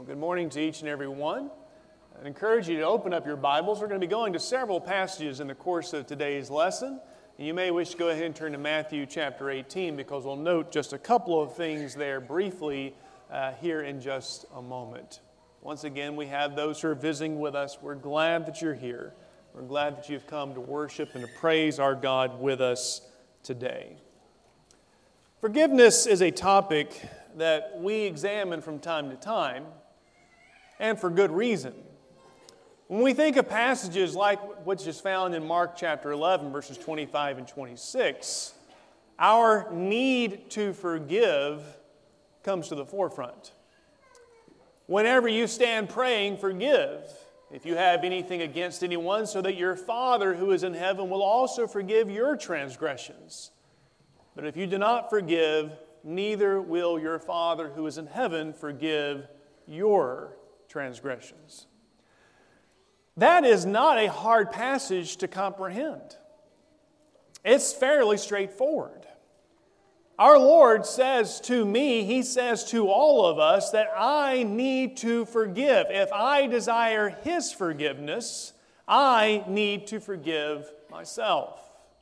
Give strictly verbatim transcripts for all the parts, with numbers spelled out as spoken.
Well, good morning to each and every one. I encourage you to open up your Bibles. We're going to be going to several passages in the course of today's lesson. And you may wish to go ahead and turn to Matthew chapter eighteen because we'll note just a couple of things there briefly uh, here in just a moment. Once again, we have those who are visiting with us. We're glad that you're here. We're glad that you've come to worship and to praise our God with us today. Forgiveness is a topic that we examine from time to time, and for good reason. When we think of passages like what's just found in Mark chapter eleven, verses twenty-five and twenty-six, our need to forgive comes to the forefront. Whenever you stand praying, forgive if you have anything against anyone, so that your Father who is in heaven will also forgive your transgressions. But if you do not forgive, neither will your Father who is in heaven forgive your transgressions. That is not a hard passage to comprehend. It's fairly straightforward. Our Lord says to me, He says to all of us that I need to forgive. If I desire His forgiveness, I need to forgive myself.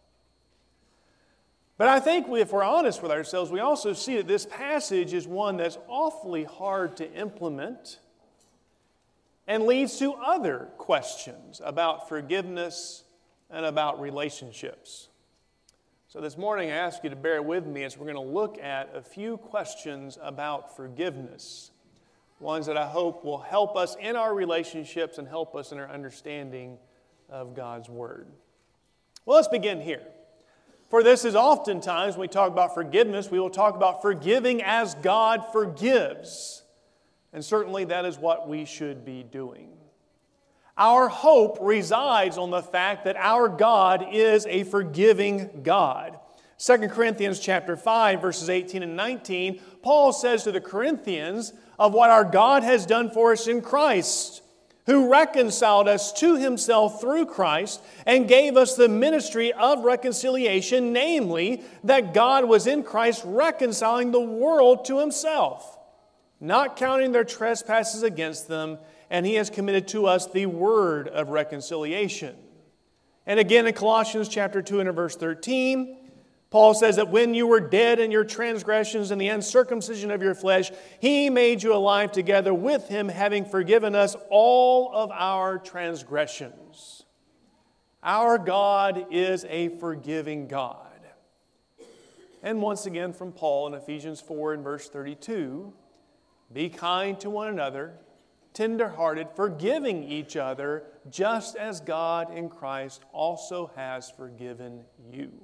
But I think if we're honest with ourselves, we also see that this passage is one that's awfully hard to implement and leads to other questions about forgiveness and about relationships. So this morning I ask you to bear with me as we're going to look at a few questions about forgiveness. Ones that I hope will help us in our relationships and help us in our understanding of God's Word. Well, let's begin here. For this is oftentimes, when we talk about forgiveness, we will talk about forgiving as God forgives. And certainly that is what we should be doing. Our hope resides on the fact that our God is a forgiving God. Second Corinthians chapter five, verses eighteen and nineteen, Paul says to the Corinthians of what our God has done for us in Christ, who reconciled us to Himself through Christ and gave us the ministry of reconciliation, namely, that God was in Christ reconciling the world to Himself, not counting their trespasses against them, and He has committed to us the word of reconciliation. And again in Colossians chapter two and verse thirteen, Paul says that when you were dead in your transgressions and the uncircumcision of your flesh, He made you alive together with Him, having forgiven us all of our transgressions. Our God is a forgiving God. And once again from Paul in Ephesians four and verse thirty-two, be kind to one another, tender-hearted, forgiving each other, just as God in Christ also has forgiven you.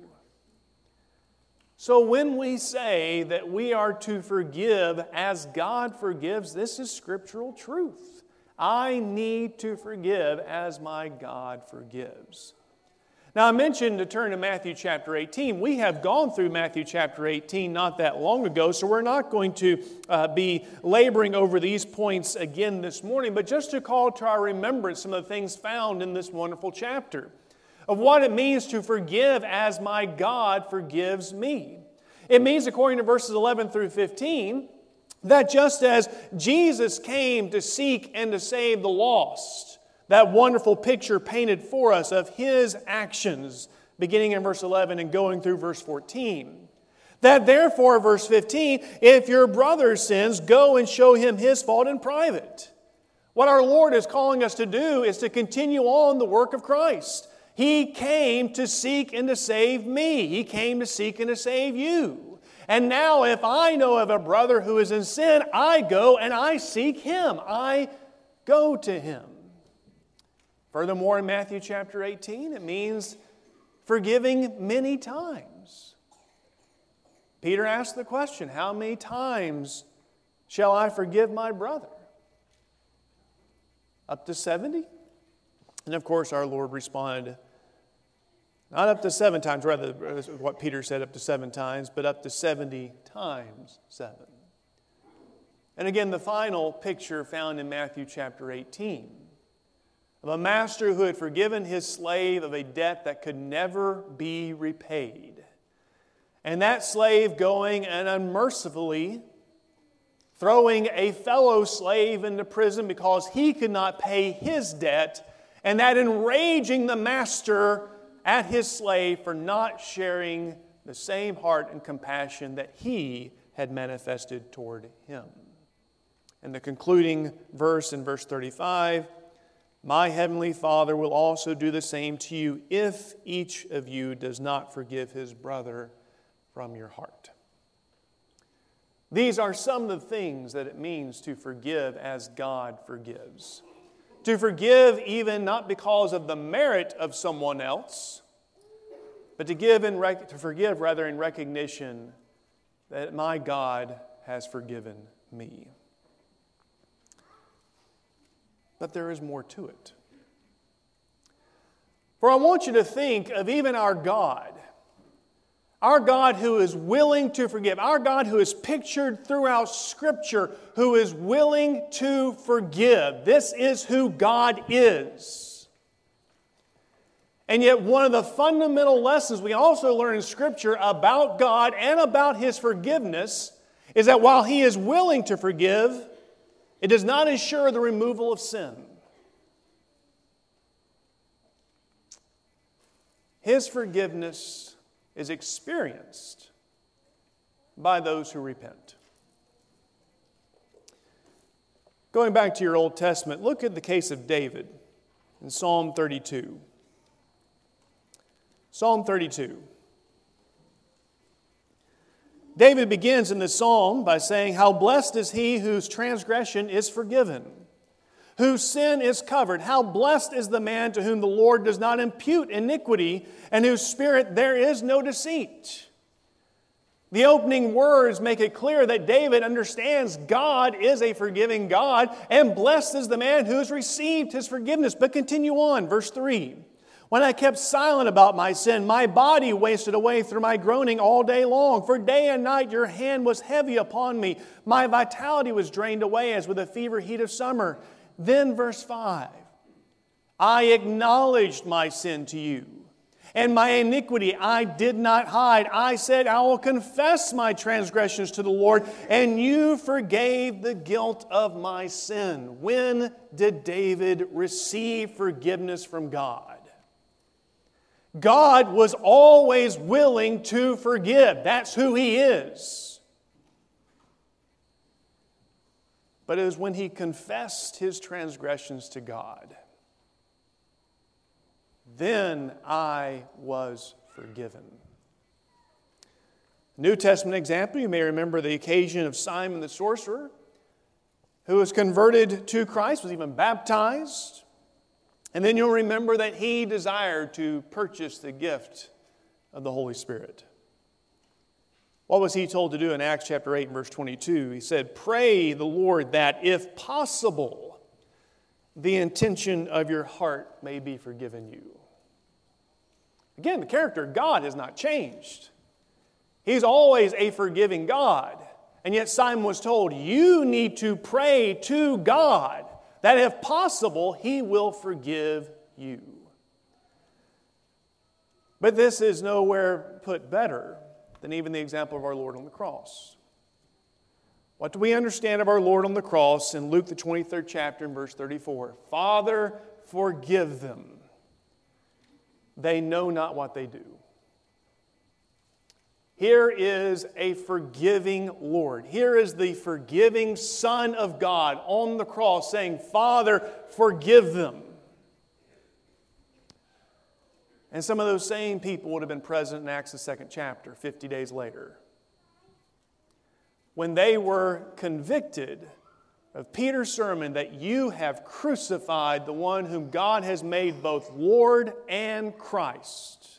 So when we say that we are to forgive as God forgives, this is scriptural truth. I need to forgive as my God forgives. Now I mentioned to turn to Matthew chapter eighteen. We have gone through Matthew chapter eighteen not that long ago, so we're not going to uh, be laboring over these points again this morning, but just to call to our remembrance some of the things found in this wonderful chapter of what it means to forgive as my God forgives me. It means, according to verses eleven through fifteen, that just as Jesus came to seek and to save the lost, that wonderful picture painted for us of His actions, beginning in verse eleven and going through verse fourteen. That therefore, verse fifteen, if your brother sins, go and show him his fault in private. What our Lord is calling us to do is to continue on the work of Christ. He came to seek and to save me. He came to seek and to save you. And now if I know of a brother who is in sin, I go and I seek him. I go to him. Furthermore, in Matthew chapter eighteen, it means forgiving many times. Peter asked the question, how many times shall I forgive my brother? Up to seventy? And of course, our Lord responded, not up to seven times, rather what Peter said, up to seven times, but up to seventy times seven. And again, the final picture found in Matthew chapter eighteen of a master who had forgiven his slave of a debt that could never be repaid. And that slave going and unmercifully throwing a fellow slave into prison because he could not pay his debt, and that enraging the master at his slave for not sharing the same heart and compassion that he had manifested toward him. And the concluding verse in verse thirty-five, my heavenly Father will also do the same to you if each of you does not forgive his brother from your heart. These are some of the things that it means to forgive as God forgives. To forgive even not because of the merit of someone else, but to give in rec- to forgive rather in recognition that my God has forgiven me. But there is more to it. For I want you to think of even our God. Our God who is willing to forgive. Our God who is pictured throughout Scripture, who is willing to forgive. This is who God is. And yet one of the fundamental lessons we also learn in Scripture about God and about His forgiveness is that while He is willing to forgive, it does not ensure the removal of sin. His forgiveness is experienced by those who repent. Going back to your Old Testament, look at the case of David in Psalm thirty-two. Psalm thirty-two. David begins in this psalm by saying, how blessed is he whose transgression is forgiven, whose sin is covered. How blessed is the man to whom the Lord does not impute iniquity, and whose spirit there is no deceit. The opening words make it clear that David understands God is a forgiving God, and blessed is the man who has received His forgiveness. But continue on, verse three. When I kept silent about my sin, my body wasted away through my groaning all day long. For day and night your hand was heavy upon me. My vitality was drained away as with the fever heat of summer. Then verse five, I acknowledged my sin to you, and my iniquity I did not hide. I said, I will confess my transgressions to the Lord, and you forgave the guilt of my sin. When did David receive forgiveness from God? God was always willing to forgive. That's who He is. But it was when he confessed his transgressions to God, then I was forgiven. New Testament example, you may remember the occasion of Simon the sorcerer, who was converted to Christ, was even baptized. And then you'll remember that he desired to purchase the gift of the Holy Spirit. What was he told to do in Acts chapter eight and verse twenty-two? He said, pray the Lord that, if possible, the intention of your heart may be forgiven you. Again, the character of God has not changed. He's always a forgiving God. And yet Simon was told, you need to pray to God that if possible, He will forgive you. But this is nowhere put better than even the example of our Lord on the cross. What do we understand of our Lord on the cross in Luke the twenty-third chapter and verse thirty-four? Father, forgive them. They know not what they do. Here is a forgiving Lord. Here is the forgiving Son of God on the cross saying, Father, forgive them. And some of those same people would have been present in Acts the second chapter, fifty days later, when they were convicted of Peter's sermon that you have crucified the one whom God has made both Lord and Christ.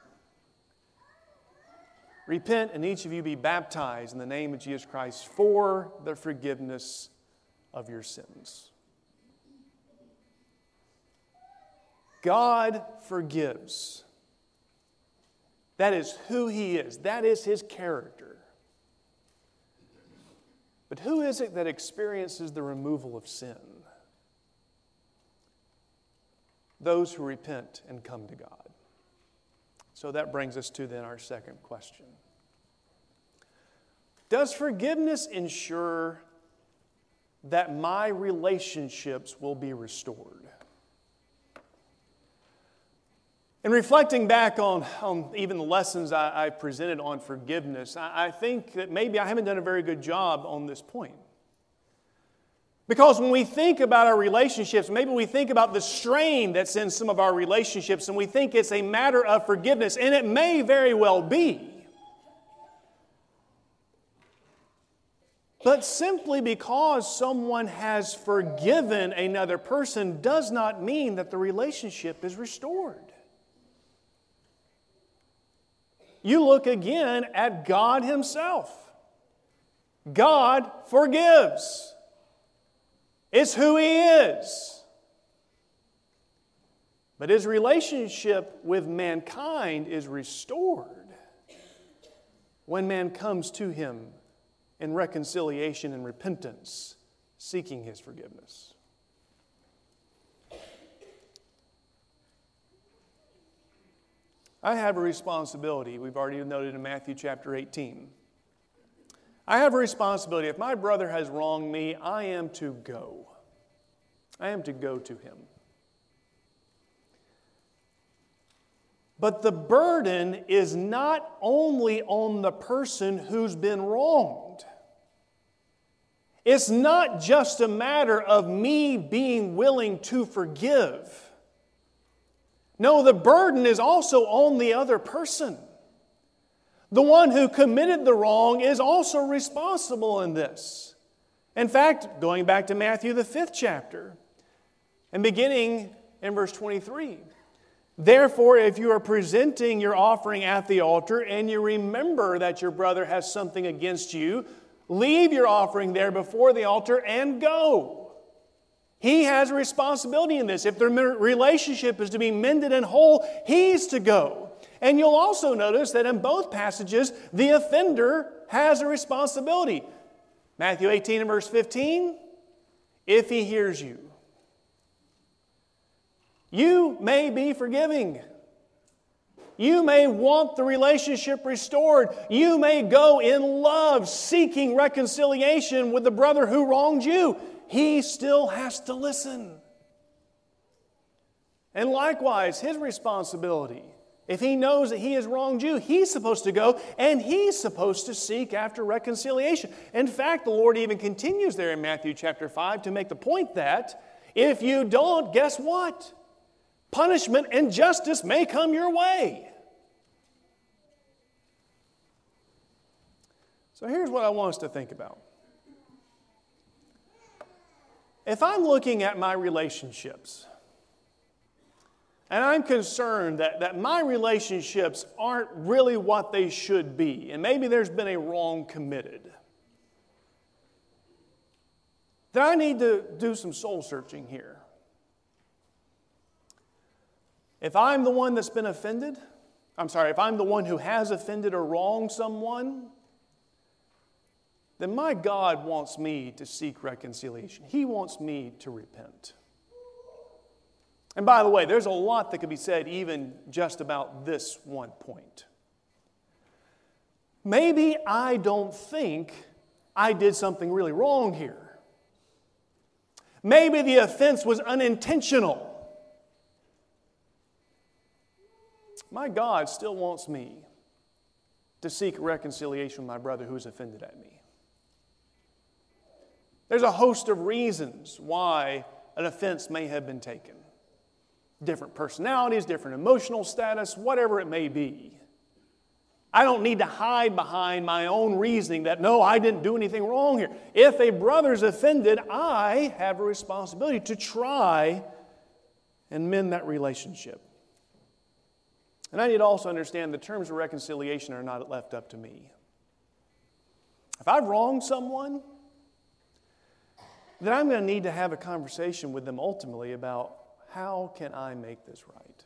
Repent and each of you be baptized in the name of Jesus Christ for the forgiveness of your sins. God forgives. That is who He is. That is His character. But who is it that experiences the removal of sin? Those who repent and come to God. So that brings us to then our second question. Does forgiveness ensure that my relationships will be restored. And reflecting back on, on even the lessons I, I presented on forgiveness, I, I think that maybe I haven't done a very good job on this point. Because when we think about our relationships, maybe we think about the strain that's in some of our relationships, and we think it's a matter of forgiveness, and it may very well be. But simply because someone has forgiven another person does not mean that the relationship is restored. You look again at God Himself. God forgives. It's who He is. But His relationship with mankind is restored when man comes to Him in reconciliation and repentance, seeking His forgiveness. I have a responsibility. We've already noted in Matthew chapter eighteen. I have a responsibility. If my brother has wronged me, I am to go. I am to go to him. But the burden is not only on the person who's been wronged. It's not just a matter of me being willing to forgive. No, the burden is also on the other person. The one who committed the wrong is also responsible in this. In fact, going back to Matthew, the fifth chapter, and beginning in verse twenty-three, therefore, if you are presenting your offering at the altar and you remember that your brother has something against you, leave your offering there before the altar and go. He has a responsibility in this. If the relationship is to be mended and whole, he's to go. And you'll also notice that in both passages, the offender has a responsibility. Matthew eighteen and verse fifteen, if he hears you. You may be forgiving. You may want the relationship restored. You may go in love, seeking reconciliation with the brother who wronged you. He still has to listen. And likewise, his responsibility. If he knows that he has wronged you, he's supposed to go and he's supposed to seek after reconciliation. In fact, the Lord even continues there in Matthew chapter five to make the point that if you don't, guess what? Punishment and justice may come your way. So here's what I want us to think about. If I'm looking at my relationships, and I'm concerned that, that my relationships aren't really what they should be, and maybe there's been a wrong committed, then I need to do some soul searching here. If I'm the one that's been offended, I'm sorry, if I'm the one who has offended or wronged someone, then my God wants me to seek reconciliation. He wants me to repent. And by the way, there's a lot that could be said even just about this one point. Maybe I don't think I did something really wrong here. Maybe the offense was unintentional. My God still wants me to seek reconciliation with my brother who's offended at me. There's a host of reasons why an offense may have been taken. Different personalities, different emotional status, whatever it may be. I don't need to hide behind my own reasoning that, no, I didn't do anything wrong here. If a brother's offended, I have a responsibility to try and mend that relationship. And I need to also understand the terms of reconciliation are not left up to me. If I've wronged someone, then I'm going to need to have a conversation with them ultimately about how can I make this right.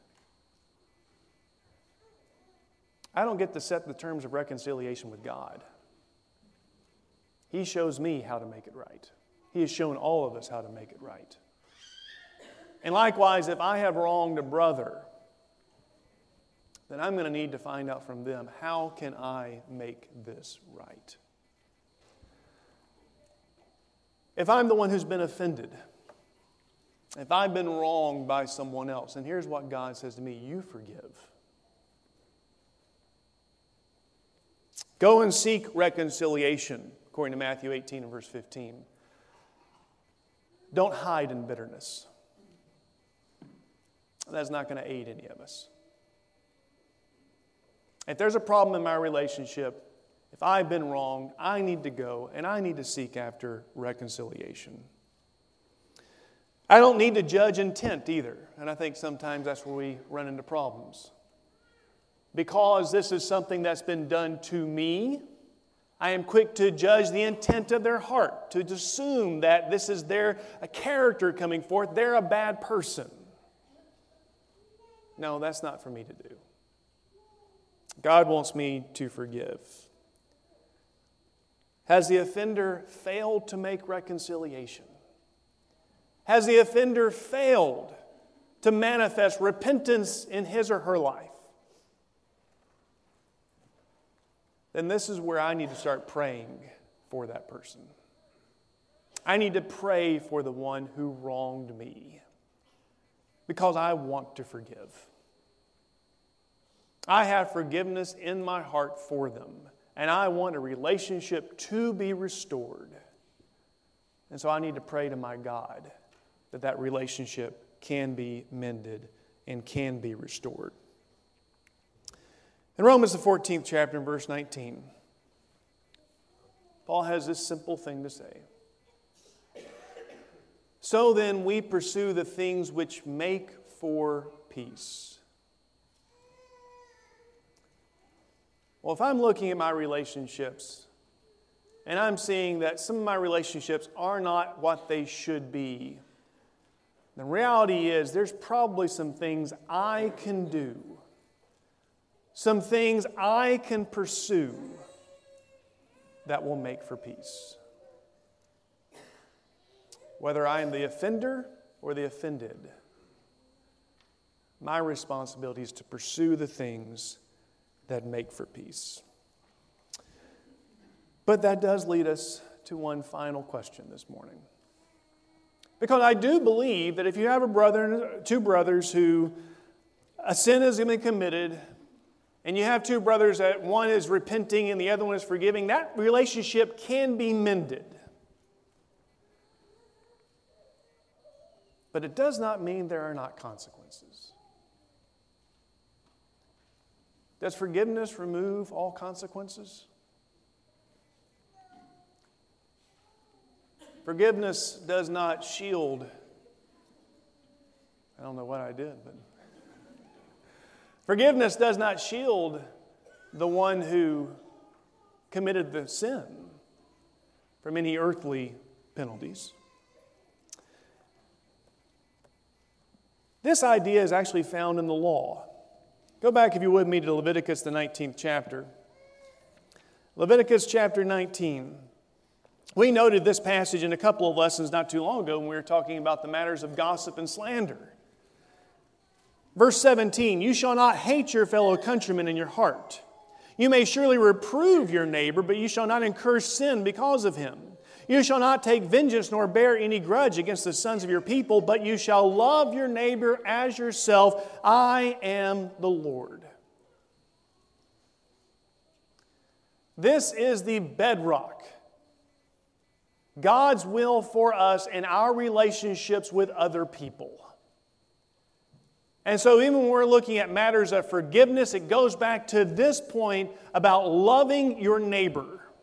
I don't get to set the terms of reconciliation with God. He shows me how to make it right. He has shown all of us how to make it right. And likewise, if I have wronged a brother, then I'm going to need to find out from them, how can I make this right? If I'm the one who's been offended, if I've been wronged by someone else, and here's what God says to me, you forgive. Go and seek reconciliation, according to Matthew eighteen and verse fifteen. Don't hide in bitterness. That's not going to aid any of us. If there's a problem in my relationship, if I've been wronged, I need to go and I need to seek after reconciliation. I don't need to judge intent either. And I think sometimes that's where we run into problems. Because this is something that's been done to me, I am quick to judge the intent of their heart, to assume that this is their a character coming forth, they're a bad person. No, that's not for me to do. God wants me to forgive. Has the offender failed to make reconciliation? Has the offender failed to manifest repentance in his or her life? Then this is where I need to start praying for that person. I need to pray for the one who wronged me because I want to forgive. I have forgiveness in my heart for them, and I want a relationship to be restored. And so I need to pray to my God that that relationship can be mended and can be restored. In Romans, the fourteenth chapter, in verse nineteen, Paul has this simple thing to say. So then we pursue the things which make for peace. Well, if I'm looking at my relationships and I'm seeing that some of my relationships are not what they should be, the reality is there's probably some things I can do, some things I can pursue that will make for peace. Whether I am the offender or the offended, my responsibility is to pursue the things that make for peace. But that does lead us to one final question this morning. Because I do believe that if you have a brother, two brothers who a sin has been committed, and you have two brothers that one is repenting and the other one is forgiving, that relationship can be mended. But it does not mean there are not consequences. Does forgiveness remove all consequences? Forgiveness does not shield. I don't know what I did, but forgiveness does not shield the one who committed the sin from any earthly penalties. This idea is actually found in the law. Go back, if you would, me to Leviticus, the nineteenth chapter. Leviticus chapter nineteen. We noted this passage in a couple of lessons not too long ago when we were talking about the matters of gossip and slander. Verse seventeen, you shall not hate your fellow countrymen in your heart. You may surely reprove your neighbor, but you shall not incur sin because of him. You shall not take vengeance nor bear any grudge against the sons of your people, but you shall love your neighbor as yourself. I am the Lord. This is the bedrock. God's will for us in our relationships with other people. And so even when we're looking at matters of forgiveness, it goes back to this point about loving your neighbor.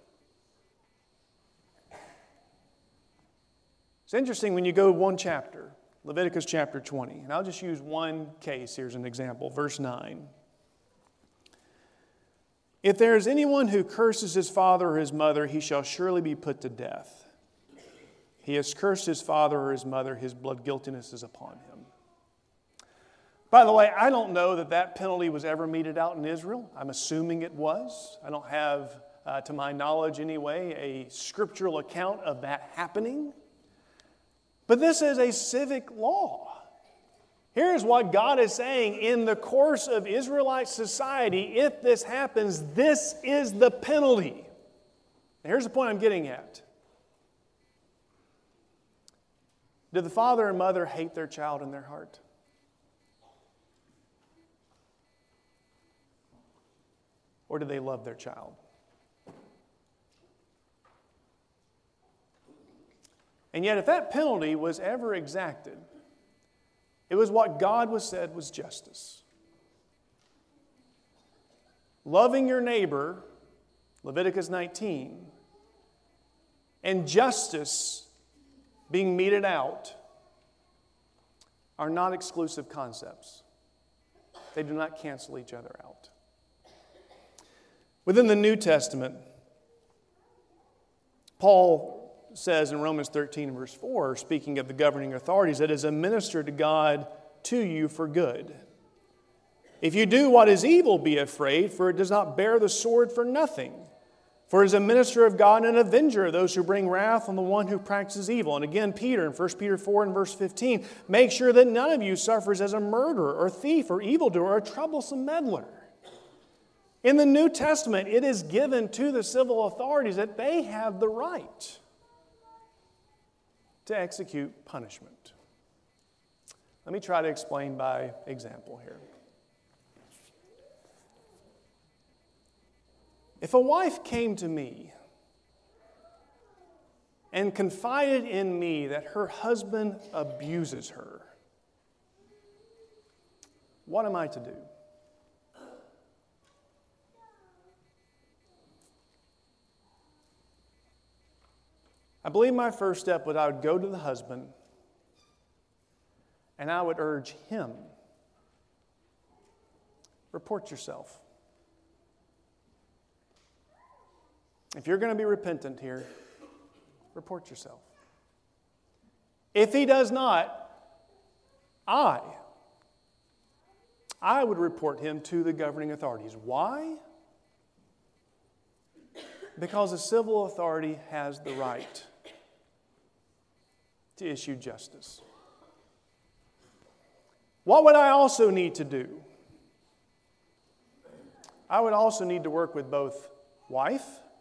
It's interesting when you go one chapter, Leviticus chapter twenty, and I'll just use one case here as an example, verse nine. If there is anyone who curses his father or his mother, he shall surely be put to death. He has cursed his father or his mother, his blood guiltiness is upon him. By the way, I don't know that that penalty was ever meted out in Israel. I'm assuming it was. I don't have, uh, to my knowledge anyway, a scriptural account of that happening. But this is a civic law. Here's what God is saying in the course of Israelite society. If this happens, this is the penalty. And here's the point I'm getting at. Do the father and mother hate their child in their heart? Or do they love their child? And yet, if that penalty was ever exacted, it was what God was said was justice. Loving your neighbor, Leviticus nineteen, and justice being meted out are not exclusive concepts. They do not cancel each other out. Within the New Testament, Paul says in Romans thirteen, verse four, speaking of the governing authorities, that is a minister to God to you for good. If you do what is evil, be afraid, for it does not bear the sword for nothing. For it is a minister of God and an avenger of those who bring wrath on the one who practices evil. And again, Peter in First Peter four and verse fifteen, make sure that none of you suffers as a murderer or thief or evildoer or a troublesome meddler. In the New Testament, it is given to the civil authorities that they have the right to execute punishment. Let me try to explain by example here. If a wife came to me and confided in me that her husband abuses her, what am I to do? I believe my first step was I would go to the husband and I would urge him, report yourself. If you're going to be repentant here, report yourself. If he does not, I, I would report him to the governing authorities. Why? Because the civil authority has the right to issue justice. What would I also need to do? I would also need to work with both wife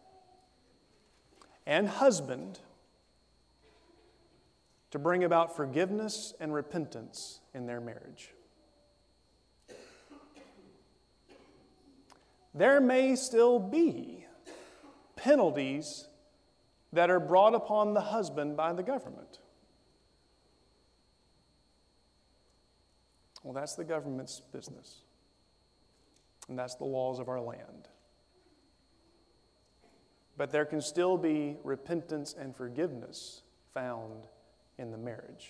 and husband to bring about forgiveness and repentance in their marriage. There may still be penalties that are brought upon the husband by the government. Well, that's the government's business. And that's the laws of our land. But there can still be repentance and forgiveness found in the marriage.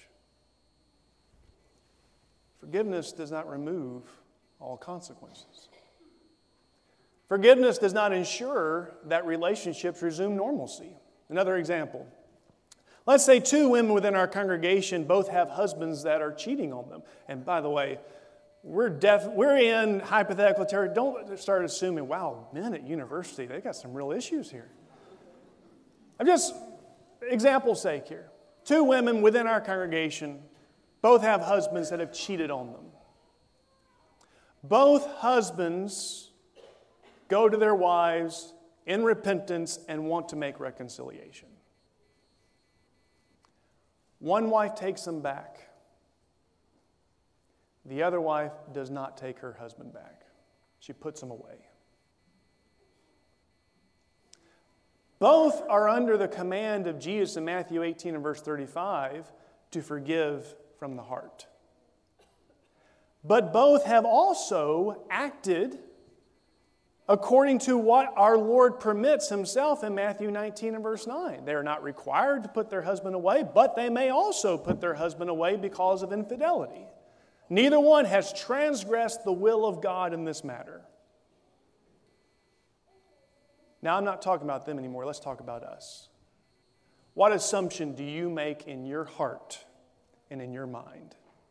Forgiveness does not remove all consequences. Forgiveness does not ensure that relationships resume normalcy. Another example. Let's say two women within our congregation both have husbands that are cheating on them. And by the way, we're def- we're in hypothetical territory. Don't start assuming, wow, men at university, they got some real issues here. I'm just, example's sake here. Two women within our congregation both have husbands that have cheated on them. Both husbands go to their wives in repentance and want to make reconciliation. One wife takes them back. The other wife does not take her husband back. She puts him away. Both are under the command of Jesus in Matthew eighteen and verse thirty-five to forgive from the heart. But both have also acted according to what our Lord permits himself in Matthew nineteen and verse nine. They are not required to put their husband away, but they may also put their husband away because of infidelity. Neither one has transgressed the will of God in this matter. Now, I'm not talking about them anymore. Let's talk about us. What assumption do you make in your heart and in your mind?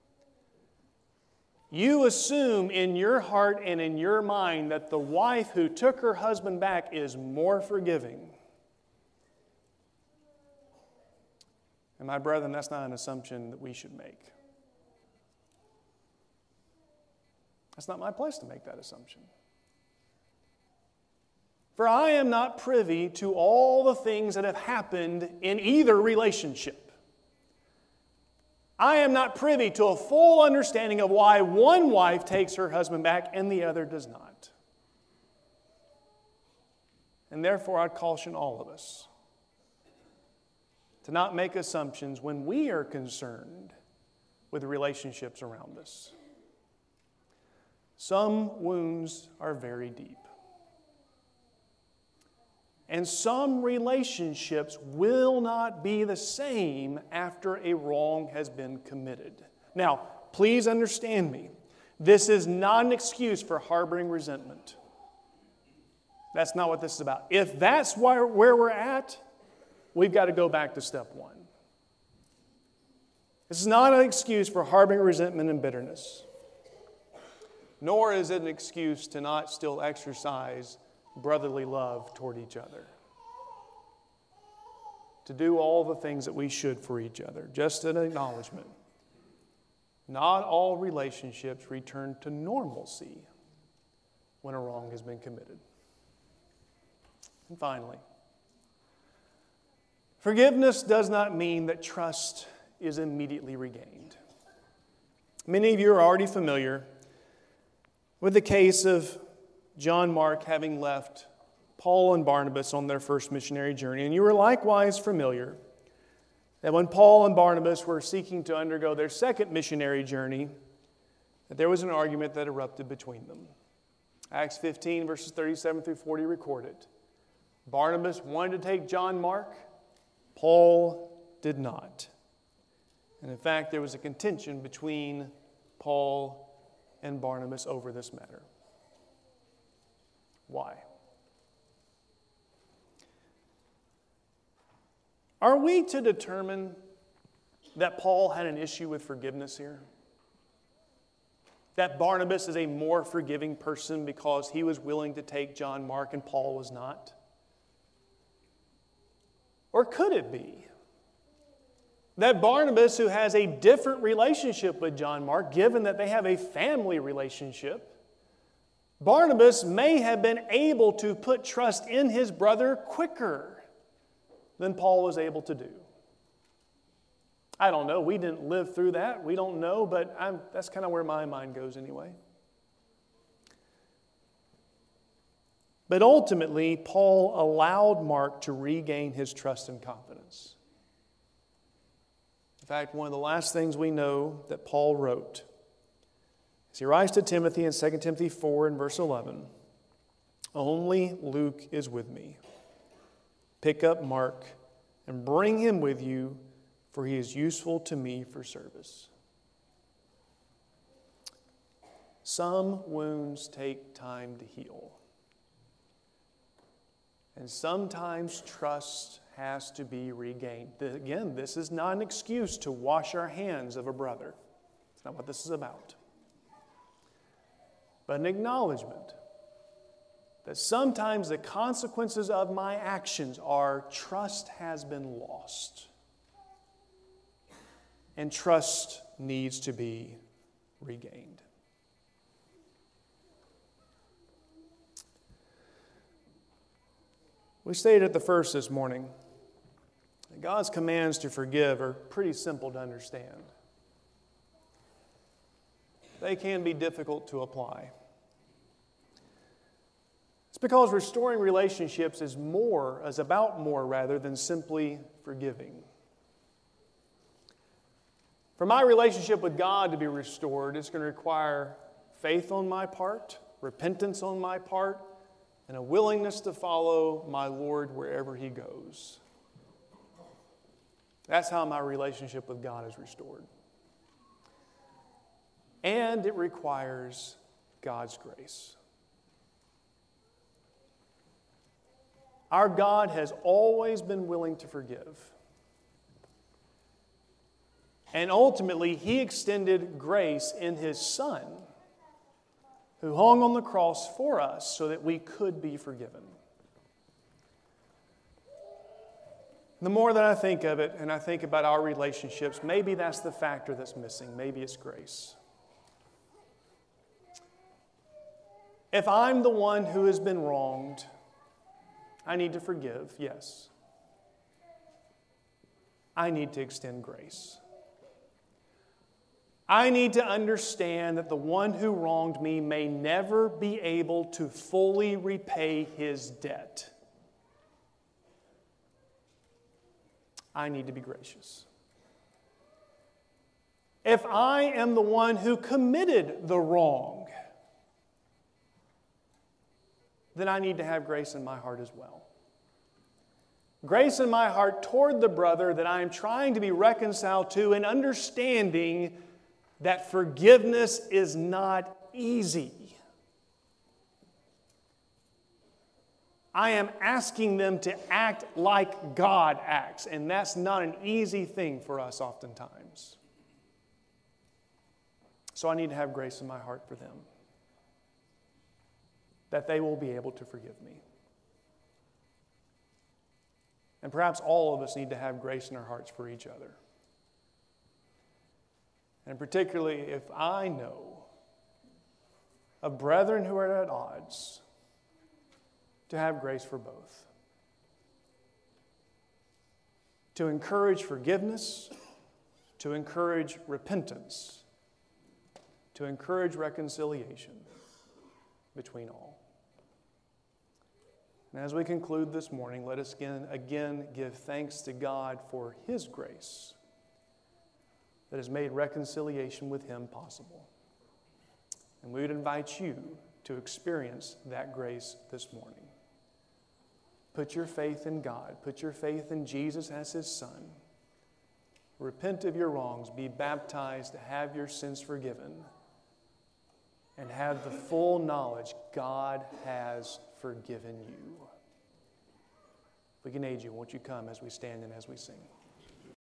You assume in your heart and in your mind that the wife who took her husband back is more forgiving. And my brethren, that's not an assumption that we should make. That's not my place to make that assumption. For I am not privy to all the things that have happened in either relationship. I am not privy to a full understanding of why one wife takes her husband back and the other does not. And therefore, I'd caution all of us to not make assumptions when we are concerned with the relationships around us. Some wounds are very deep. And some relationships will not be the same after a wrong has been committed. Now, please understand me. This is not an excuse for harboring resentment. That's not what this is about. If that's where, where we're at, we've got to go back to step one. This is not an excuse for harboring resentment and bitterness. Nor is it an excuse to not still exercise brotherly love toward each other. To do all the things that we should for each other. Just an acknowledgement. Not all relationships return to normalcy when a wrong has been committed. And finally, forgiveness does not mean that trust is immediately regained. Many of you are already familiar with the case of John Mark having left Paul and Barnabas on their first missionary journey. And you were likewise familiar that when Paul and Barnabas were seeking to undergo their second missionary journey, that there was an argument that erupted between them. Acts fifteen, verses thirty-seven through forty record it. Barnabas wanted to take John Mark. Paul did not. And in fact, there was a contention between Paul and Barnabas over this matter. Why? Are we to determine that Paul had an issue with forgiveness here? That Barnabas is a more forgiving person because he was willing to take John Mark and Paul was not? Or could it be that Barnabas, who has a different relationship with John Mark, given that they have a family relationship, Barnabas may have been able to put trust in his brother quicker than Paul was able to do? I don't know. We didn't live through that. We don't know, but I'm, that's kind of where my mind goes anyway. But ultimately, Paul allowed Mark to regain his trust and confidence. In fact, one of the last things we know that Paul wrote, as he writes to Timothy in Second Timothy four and verse eleven, "Only Luke is with me. Pick up Mark and bring him with you, for he is useful to me for service." Some wounds take time to heal. And sometimes trust has to be regained. Again, this is not an excuse to wash our hands of a brother. It's not what this is about. But an acknowledgement that sometimes the consequences of my actions are trust has been lost. And trust needs to be regained. We stated at the first this morning that God's commands to forgive are pretty simple to understand. They can be difficult to apply. It's because restoring relationships is more, is about more rather than simply forgiving. For my relationship with God to be restored, it's going to require faith on my part, repentance on my part, and a willingness to follow my Lord wherever He goes. That's how my relationship with God is restored. And it requires God's grace. Our God has always been willing to forgive. And ultimately, He extended grace in His Son, who hung on the cross for us so that we could be forgiven. The more that I think of it and I think about our relationships, maybe that's the factor that's missing. Maybe it's grace. If I'm the one who has been wronged, I need to forgive, yes. I need to extend grace. I need to understand that the one who wronged me may never be able to fully repay his debt. I need to be gracious. If I am the one who committed the wrong, then I need to have grace in my heart as well. Grace in my heart toward the brother that I am trying to be reconciled to, and understanding that forgiveness is not easy. I am asking them to act like God acts, and that's not an easy thing for us oftentimes. So I need to have grace in my heart for them, that they will be able to forgive me. And perhaps all of us need to have grace in our hearts for each other. And particularly if I know of brethren who are at odds, to have grace for both. To encourage forgiveness, to encourage repentance, to encourage reconciliation between all. And as we conclude this morning, let us again, again give thanks to God for His grace that has made reconciliation with Him possible. And we would invite you to experience that grace this morning. Put your faith in God. Put your faith in Jesus as His Son. Repent of your wrongs. Be baptized to have your sins forgiven. And have the full knowledge God has forgiven you. If we can aid you, won't you come as we stand and as we sing?